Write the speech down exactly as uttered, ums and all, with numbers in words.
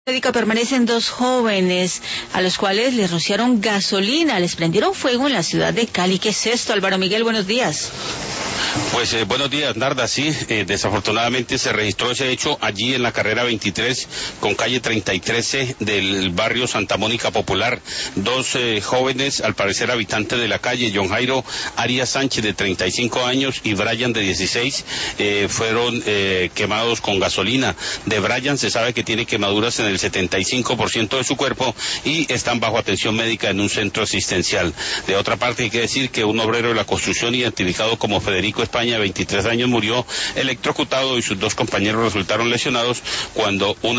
Médica permanecen dos jóvenes a los cuales les rociaron gasolina, les prendieron fuego en la ciudad de Cali. ¿Qué es esto, Álvaro Miguel? Buenos días. Pues eh, buenos días, Narda. Sí, eh, desafortunadamente se registró ese hecho allí en la carrera veintitrés con calle treinta y trece del barrio Santa Mónica Popular. Dos eh, jóvenes, al parecer habitantes de la calle, John Jairo Arias Sánchez de treinta y cinco años y Brian de dieciséis, eh, fueron eh, quemados con gasolina. De Brian se sabe que tiene quemaduras en el setenta y cinco por ciento de su cuerpo y están bajo atención médica en un centro asistencial. De otra parte, hay que decir que un obrero de la construcción identificado como Federico España, veintitrés años, murió electrocutado y sus dos compañeros resultaron lesionados cuando una